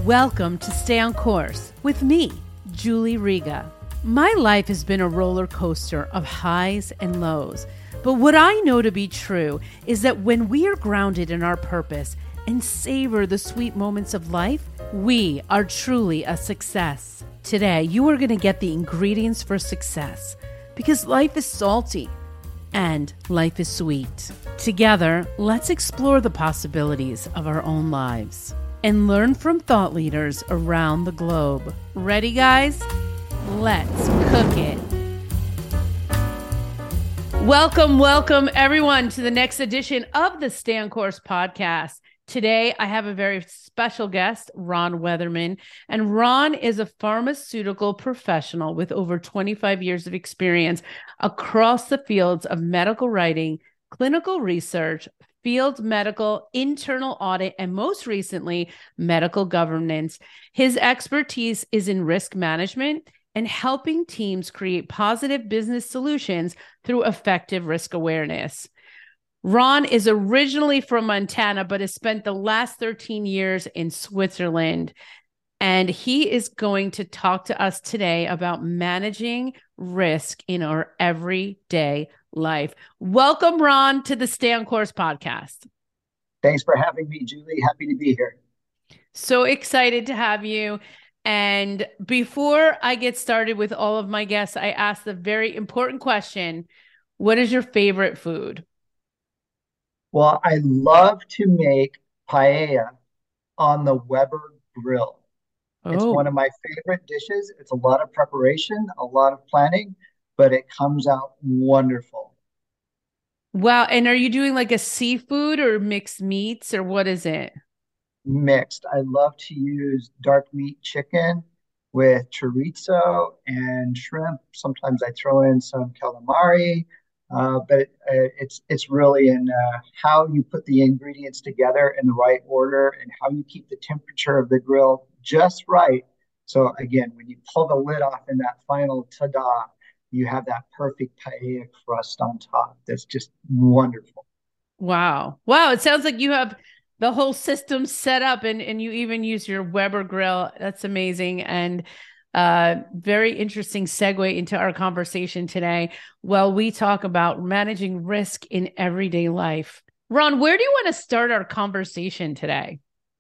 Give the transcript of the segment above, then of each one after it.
Welcome to Stay on Course with me, Julie Riga. My life has been a roller coaster of highs and lows, but what I know to be true is that when we are grounded in our purpose and savor the sweet moments of life, we are truly a success. Today, you are going to get the ingredients for success because life is salty and life is sweet. Together, let's explore the possibilities of our own lives and learn from thought leaders around the globe. Ready, guys? Let's cook it. Welcome, everyone, to the next edition of the Stay on Course podcast. Today, I have a very special guest, Ron Weatherman, and Ron is a pharmaceutical professional with over 25 years of experience across the fields of medical writing, clinical research, field medical, internal audit, and most recently, medical governance. His expertise is in risk management and helping teams create positive business solutions through effective risk awareness. Ron is originally from Montana, but has spent the last 13 years in Switzerland. And he is going to talk to us today about managing risk in our everyday life. Welcome, Ron, to the Stay on Course podcast. Thanks for having me, Julie. Happy to be here. So excited to have you. And before I get started with all of my guests, I ask the very important question: what is your favorite food? Well, I love to make paella on the Weber grill. It's one Oh, of my favorite dishes. It's a lot of preparation, a lot of planning, but it comes out wonderful. wow. And are you doing like a seafood or mixed meats or what is it? Mixed. I love to use dark meat chicken with chorizo and shrimp. Sometimes I throw in some calamari, but it's really in how you put the ingredients together in the right order and how you keep the temperature of the grill just right. So again, when you pull the lid off in that final ta-da, you have that perfect paella crust on top. That's just wonderful. Wow. Wow. It sounds like you have the whole system set up and you even use your Weber grill. That's amazing. And very interesting segue into our conversation today. While we talk about managing risk in everyday life. Ron, where do you want to start our conversation today?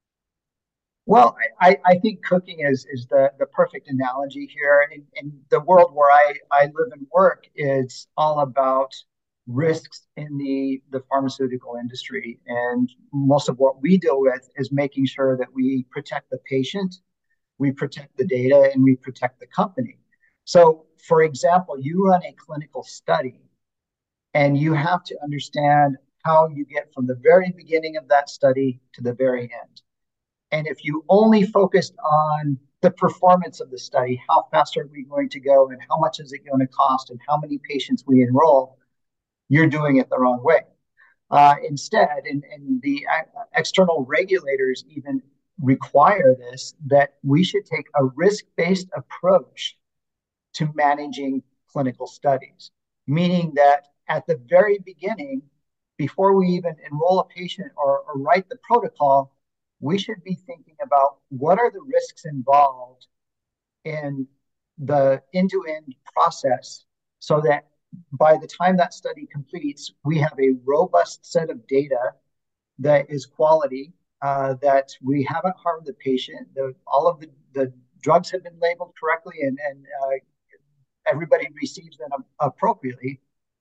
Well, I think cooking is the perfect analogy here. In the world where I live and work, is all about risks in the pharmaceutical industry. And most of what we deal with is making sure that we protect the patient, we protect the data, and we protect the company. So, for example, you run a clinical study and you have to understand how you get from the very beginning of that study to the very end. And if you only focused on the performance of the study, how fast are we going to go and how much is it going to cost and how many patients we enroll, you're doing it the wrong way. Instead, and the external regulators even require this, that we should take a risk-based approach to managing clinical studies, meaning that at the very beginning, before we even enroll a patient or write the protocol, we should be thinking about what are the risks involved in the end-to-end process so that by the time that study completes, we have a robust set of data that is quality, that we haven't harmed the patient, all of the drugs have been labeled correctly, and everybody receives them appropriately.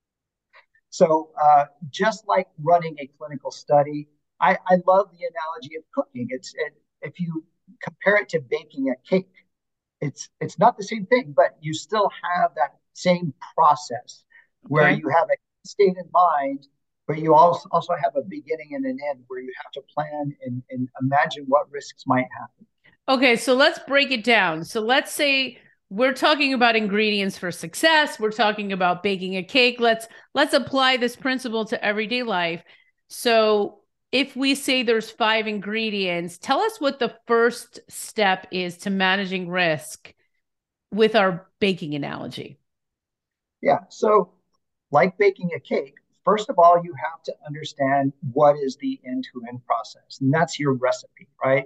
So just like running a clinical study, I love the analogy of cooking. If you compare it to baking a cake, it's not the same thing, but you still have that same process where Okay. you have a state in mind, but you also have a beginning and an end where you have to plan and imagine what risks might happen. Okay, so let's break it down. So let's say we're talking about ingredients for success. We're talking about baking a cake. Let's apply this principle to everyday life. So if we say there's five ingredients, tell us what the first step is to managing risk with our baking analogy. Yeah. So, like baking a cake, first of all, you have to understand what is the end to end process. And that's your recipe, right?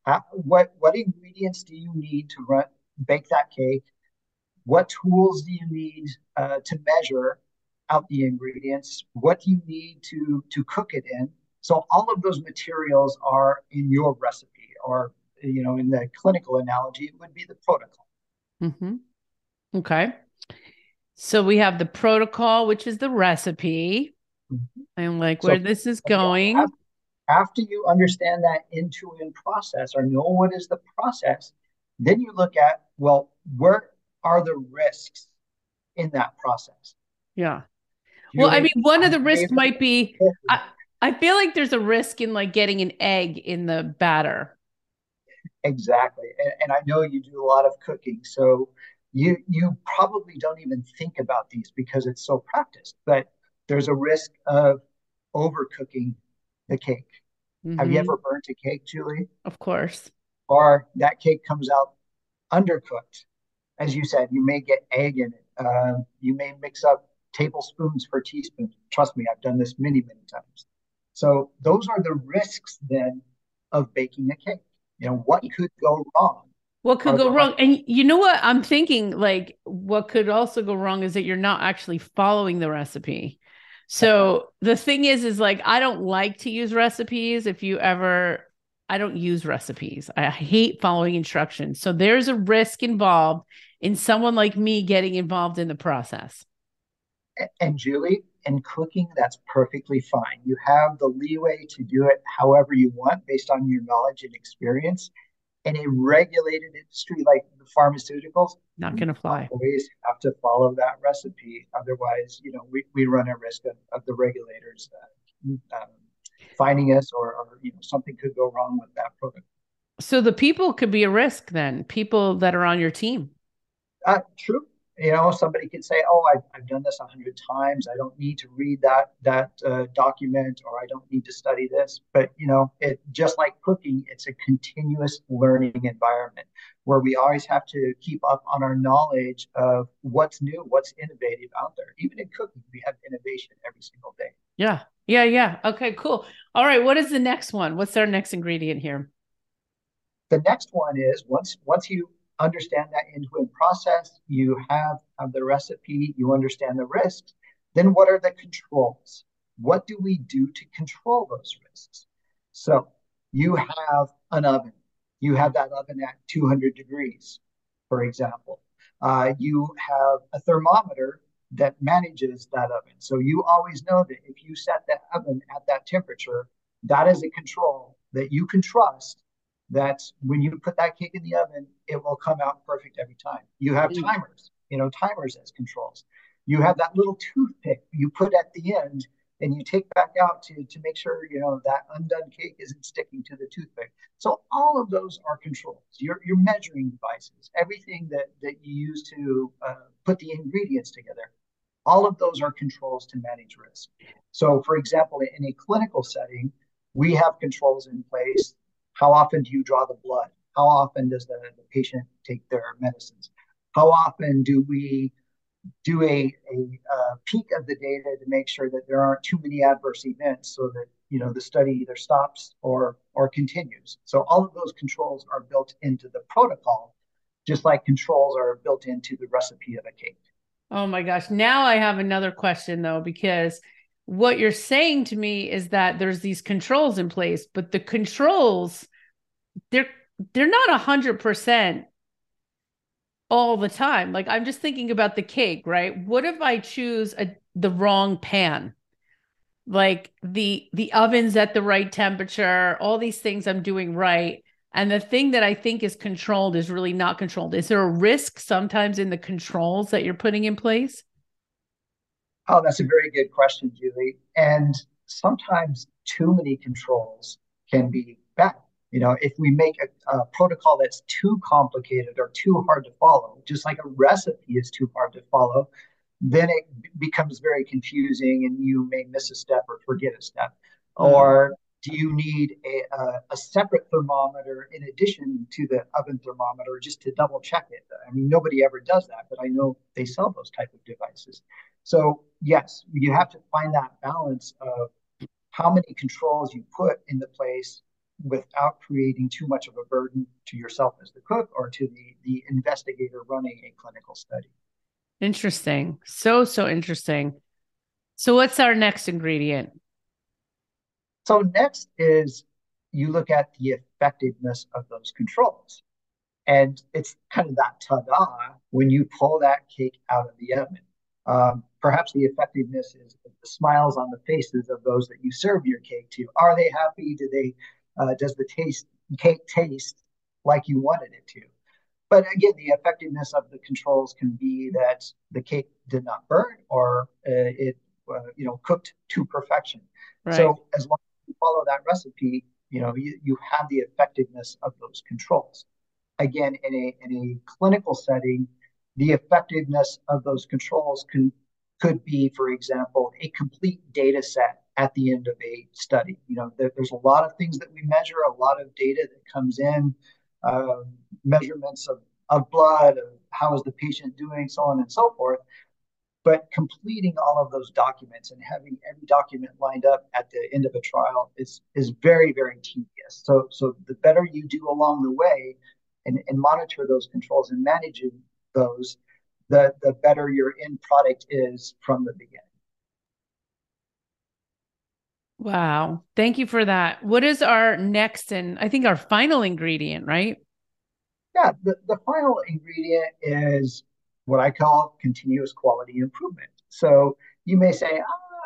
What ingredients do you need to bake that cake? What tools do you need to measure out the ingredients? What do you need to cook it in? So all of those materials are in your recipe, or in the clinical analogy, it would be the protocol. Mm-hmm. Okay. So we have the protocol, which is the recipe, Mhm. and like So where this is yeah, going. after you understand that end-to-end process or know what is the process, then you look at, well, where are the risks in that process? Yeah. Well, I Julie, mean, one of I'm the risks raising might be cooking. I feel like there's a risk in like getting an egg in the batter. Exactly. And I know you do a lot of cooking, so you probably don't even think about these because it's so practiced, but there's a risk of overcooking the cake. Have you Mm-hmm. ever burnt a cake, Julie? Of course. Or that cake comes out undercooked? As you said, you may get egg in it. You may mix up tablespoons for teaspoons. Trust me, I've done this many, many times. So those are the risks then of baking a cake. What could go wrong? What could Are go there wrong? And you know what I'm thinking? Like, what could also go wrong is that you're not actually following the recipe. So the thing is like, I don't like to use recipes. I don't use recipes. I hate following instructions. So there's a risk involved in someone like me getting involved in the process. and Julie, in cooking, that's perfectly fine. You have the leeway to do it however you want based on your knowledge and experience. In a regulated industry like the pharmaceuticals, Not we going to fly. always have to follow that recipe. Otherwise, we run a risk of the regulators finding us, or something could go wrong with that product. So the people could be a risk then, people that are on your team. True. Somebody could say, "Oh, I've done this 100 times. I don't need to read that document, or I don't need to study this." But it just like cooking, it's a continuous learning environment where we always have to keep up on our knowledge of what's new, what's innovative out there. Even in cooking, we have innovation every single day. Yeah. Yeah. Yeah. Okay, cool. All right. What is the next one? What's our next ingredient here? The next one is once you understand that end-to-end process, you have the recipe, you understand the risks, then what are the controls? What do we do to control those risks? So you have an oven. You have that oven at 200 degrees, for example. You have a thermometer that manages that oven. So you always know that if you set the oven at that temperature, that is a control that you can trust, that when you put that cake in the oven, it will come out perfect every time. You have timers as controls. You have that little toothpick you put at the end and you take back out to make sure, that undone cake isn't sticking to the toothpick. So all of those are controls. Your measuring devices, everything that you use to put the ingredients together, all of those are controls to manage risk. So, for example, in a clinical setting, we have controls in place. How often do you draw the blood? How often does the patient take their medicines? How often do we do a peek of the data to make sure that there aren't too many adverse events, so that the study either stops or continues? So all of those controls are built into the protocol, just like controls are built into the recipe of a cake. Oh my gosh. Now I have another question though, because what you're saying to me is that there's these controls in place, but the controls, they're they're not 100% all the time. Like I'm just thinking about the cake, right? What if I choose the wrong pan? Like the oven's at the right temperature, all these things I'm doing right. And the thing that I think is controlled is really not controlled. Is there a risk sometimes in the controls that you're putting in place? Oh, that's a very good question, Julie. And sometimes too many controls can be bad. If we make a protocol that's too complicated or too hard to follow, just like a recipe is too hard to follow, then it becomes very confusing and you may miss a step or forget a step. Mm. Or do you need a separate thermometer in addition to the oven thermometer just to double check it? I mean, nobody ever does that, but I know they sell those type of devices. So yes, you have to find that balance of how many controls you put into place without creating too much of a burden to yourself as the cook or to the investigator running a clinical study. Interesting. So interesting. So what's our next ingredient? So next is you look at the effectiveness of those controls. And it's kind of that ta-da when you pull that cake out of the oven. Perhaps the effectiveness is the smiles on the faces of those that you serve your cake to. Are they happy? Does the cake taste like you wanted it to? But again, the effectiveness of the controls can be that the cake did not burn or it cooked to perfection. Right. So as long as you follow that recipe, you have the effectiveness of those controls. Again, in a clinical setting, the effectiveness of those controls could be, for example, a complete data set at the end of a study. There's a lot of things that we measure, a lot of data that comes in, uh, measurements of blood, of how is the patient doing, so on and so forth. But completing all of those documents and having every document lined up at the end of a trial is very, very tedious. So the better you do along the way and monitor those controls and managing those, the better your end product is from the beginning. Wow. Thank you for that. What is our next and I think our final ingredient, right? Yeah, the final ingredient is what I call continuous quality improvement. So you may say,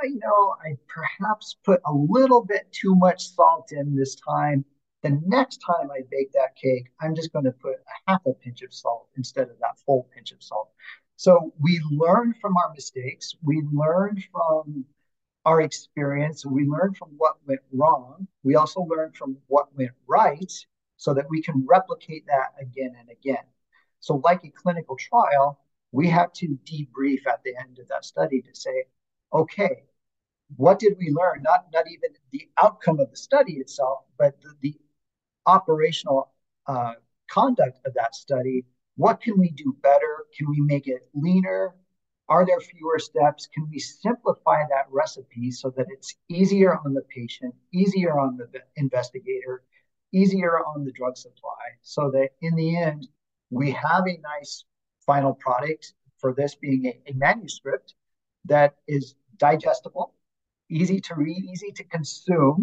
I perhaps put a little bit too much salt in this time. The next time I bake that cake, I'm just going to put a half a pinch of salt instead of that full pinch of salt. So we learn from our mistakes. We learn from our experience. We learn from what went wrong. We also learn from what went right so that we can replicate that again and again. So, like a clinical trial, we have to debrief at the end of that study to say, okay, what did we learn? Not even the outcome of the study itself, but the operational conduct of that study. What can we do better? Can we make it leaner? Are there fewer steps? Can we simplify that recipe so that it's easier on the patient, easier on the investigator, easier on the drug supply, so that in the end, we have a nice final product for this being a manuscript that is digestible, easy to read, easy to consume,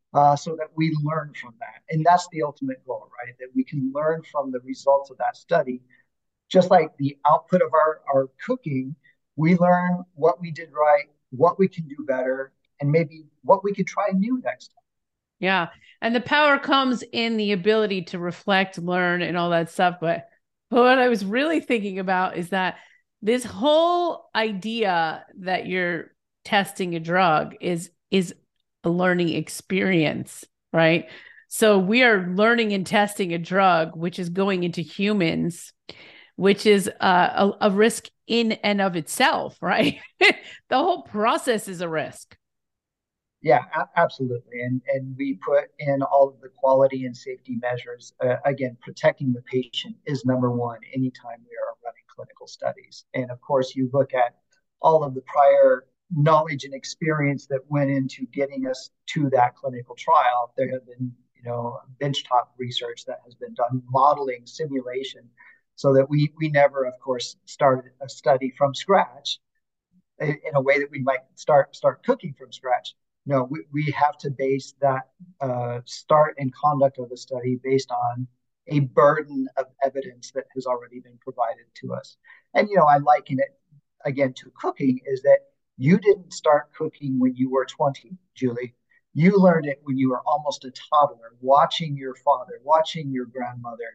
so that we learn from that. And that's the ultimate goal, right? That we can learn from the results of that study. Just like the output of our cooking, we learn what we did right, what we can do better, and maybe what we could try new next time. Yeah. And the power comes in the ability to reflect, learn, and all that stuff. But what I was really thinking about is that this whole idea that you're testing a drug is a learning experience, right? So we are learning and testing a drug, which is going into humans, which is a risk in and of itself, right? The whole process is a risk. Yeah, absolutely. And we put in all of the quality and safety measures. Again, protecting the patient is number one anytime we are running clinical studies. And of course, you look at all of the prior knowledge and experience that went into getting us to that clinical trial. There have been, benchtop research that has been done, modeling simulation, so that we never, of course, started a study from scratch in a way that we might start cooking from scratch. No, we have to base that start and conduct of the study based on a burden of evidence that has already been provided to us. And, I liken it again to cooking is that you didn't start cooking when you were 20, Julie. You learned it when you were almost a toddler, watching your father, watching your grandmother,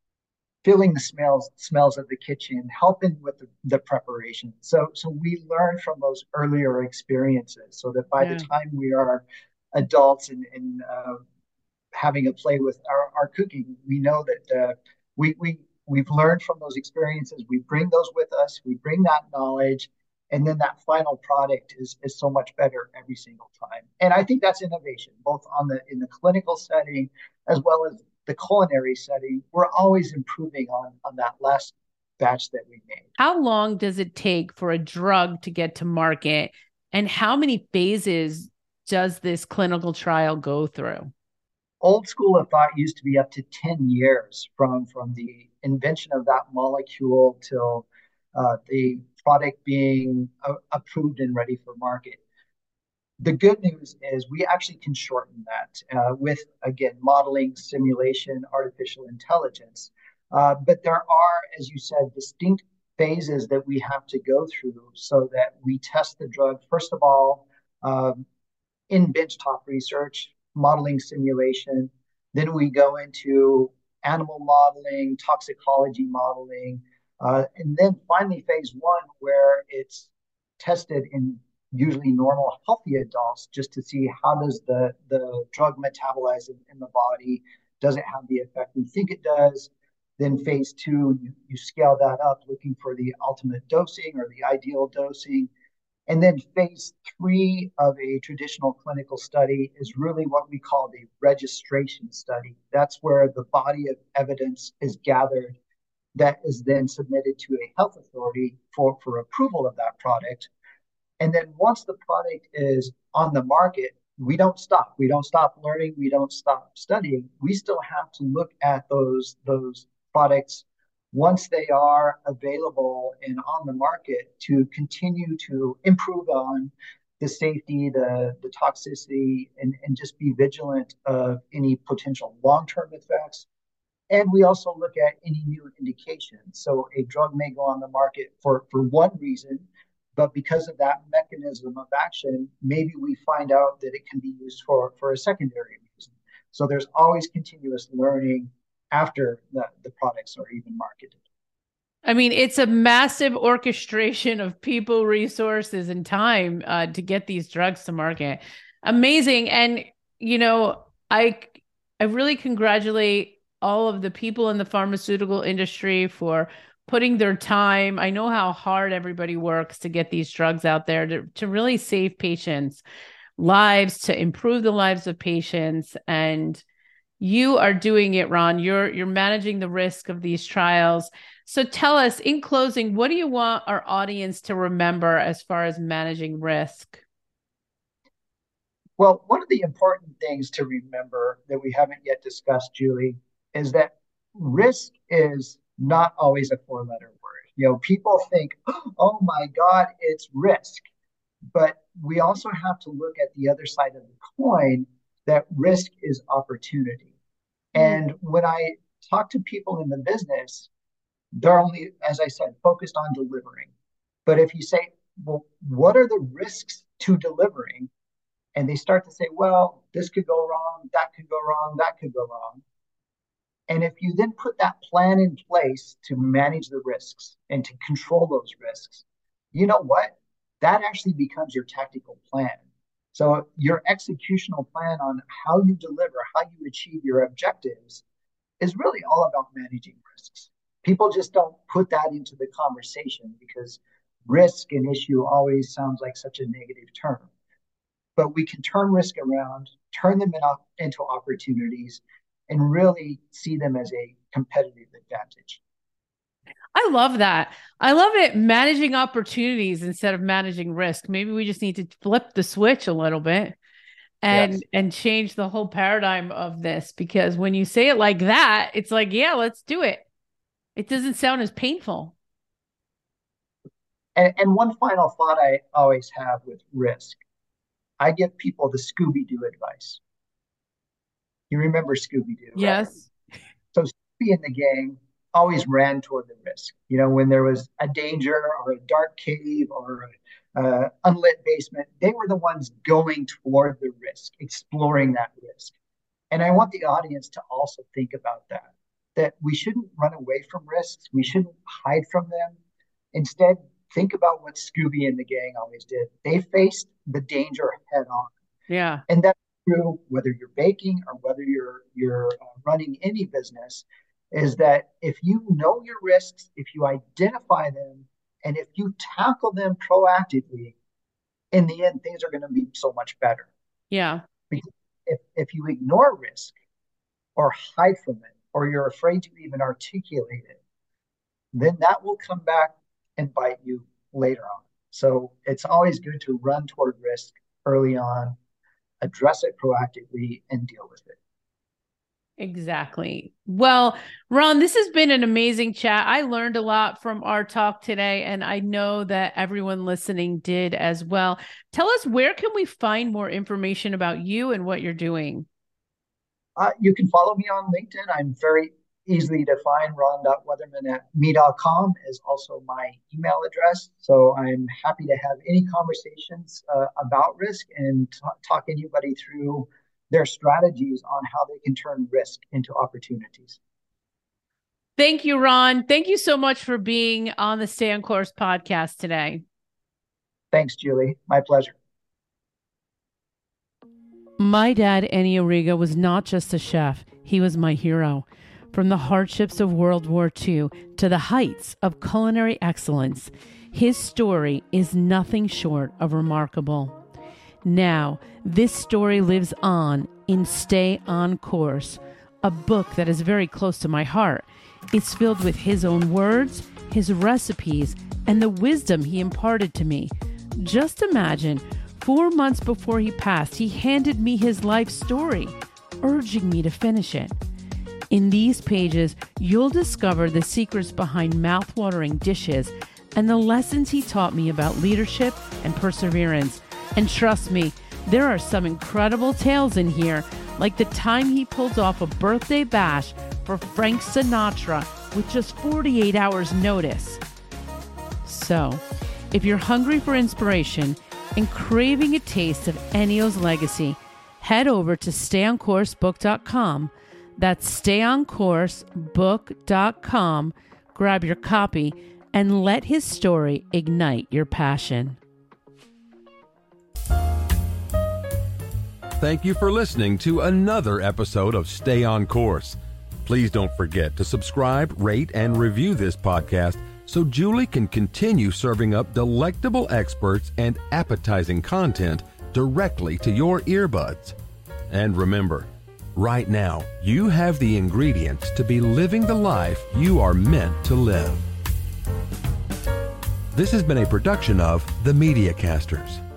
feeling the smells of the kitchen, helping with the preparation. So we learn from those earlier experiences, so that by the Yeah. time we are adults and having a play with our cooking, we know that we've learned from those experiences. We bring those with us. We bring that knowledge, and then that final product is so much better every single time. And I think that's innovation, both in the clinical setting as well as the culinary setting. We're always improving on that last batch that we made. How long does it take for a drug to get to market? And how many phases does this clinical trial go through? Old school of thought used to be up to 10 years from the invention of that molecule till the product being approved and ready for market. The good news is we actually can shorten that with, again, modeling, simulation, artificial intelligence. But there are, as you said, distinct phases that we have to go through so that we test the drug, first of all, um, in benchtop research, modeling simulation. Then we go into animal modeling, toxicology modeling, and then finally phase one, where it's tested in usually normal, healthy adults just to see how does the drug metabolize in the body? Does it have the effect we think it does? Then phase two, you scale that up, looking for the ultimate dosing or the ideal dosing. And then phase three of a traditional clinical study is really what we call the registration study. That's where the body of evidence is gathered that is then submitted to a health authority for approval of that product. And then once the product is on the market, we don't stop. We don't stop learning. We don't stop studying. We still have to look at those products once they are available and on the market to continue to improve on the safety, the toxicity, and just be vigilant of any potential long-term effects. And we also look at any new indications. So a drug may go on the market for one reason, but because of that mechanism of action, maybe we find out that it can be used for a secondary reason. So there's always continuous learning after the products are even marketed. I mean, it's a massive orchestration of people, resources, and time to get these drugs to market. Amazing. And, you know, I I really congratulate all of the people in the pharmaceutical industry for putting their time. I know how hard everybody works to get these drugs out there to really save patients' lives, to improve the lives of patients. And you are doing it, Ron. You're managing the risk of these trials. So tell us in closing, what do you want our audience to remember as far as managing risk? Well, one of the important things to remember that we haven't yet discussed, Julie, is that risk is not always a four-letter word. You know, people think, oh my God, it's risk. But we also have to look at the other side of the coin that risk is opportunity. Mm. And when I talk to people in the business, they're only, as I said, focused on delivering. But if you say, well, what are the risks to delivering? And they start to say, well, this could go wrong, that could go wrong, that could go wrong. And if you then put that plan in place to manage the risks and to control those risks, you know what? That actually becomes your tactical plan. So your executional plan on how you deliver, how you achieve your objectives is really all about managing risks. People just don't put that into the conversation because risk and issue always sounds like such a negative term. But we can turn risk around, turn them into opportunities, and really see them as a competitive advantage. I love that. I love it managing opportunities instead of managing risk. Maybe we just need to flip the switch a little bit Yes. and change the whole paradigm of this because when you say it like that, it's like, yeah, let's do it. It doesn't sound as painful. And one final thought I always have with risk, I give people the Scooby Doo advice. You remember Scooby Doo, right? Yes. So Scooby and the gang always ran toward the risk. You know, when there was a danger or a dark cave or unlit basement, they were the ones going toward the risk, exploring that risk. And I want the audience to also think about that, that we shouldn't run away from risks. We shouldn't hide from them. Instead, think about what Scooby and the gang always did. They faced the danger head on. Yeah. And that's true whether you're baking or whether you're running any business, is that if you know your risks, if you identify them, and if you tackle them proactively, in the end, things are going to be so much better. Yeah. Because if you ignore risk or hide from it, or you're afraid to even articulate it, then that will come back and bite you later on. So it's always good to run toward risk early on, address it proactively, and deal with it. Exactly. Well, Ron, this has been an amazing chat. I learned a lot from our talk today, and I know that everyone listening did as well. Tell us, where can we find more information about you and what you're doing? You can follow me on LinkedIn. I'm very easily to find. Ron.weatherman at me.com is also my email address. So I'm happy to have any conversations about risk and talk anybody through their strategies on how they can turn risk into opportunities. Thank you, Ron. Thank you so much for being on the Stay on Course podcast today. Thanks, Julie. My pleasure. My dad, Ennio Riga, was not just a chef. He was my hero. From the hardships of World War II to the heights of culinary excellence, his story is nothing short of remarkable. Now, this story lives on in Stay on Course, a book that is very close to my heart. It's filled with his own words, his recipes, and the wisdom he imparted to me. Just imagine, 4 months before he passed, he handed me his life story, urging me to finish it. In these pages, you'll discover the secrets behind mouth-watering dishes and the lessons he taught me about leadership and perseverance. And trust me, there are some incredible tales in here, like the time he pulled off a birthday bash for Frank Sinatra with just 48 hours notice. So, if you're hungry for inspiration and craving a taste of Ennio's legacy, head over to stayoncourse.book.com. That's stayoncourse.book.com. Grab your copy and let his story ignite your passion. Thank you for listening to another episode of Stay on Course. Please don't forget to subscribe, rate, and review this podcast so Julie can continue serving up delectable experts and appetizing content directly to your earbuds. And remember, right now, you have the ingredients to be living the life you are meant to live. This has been a production of The Media Casters.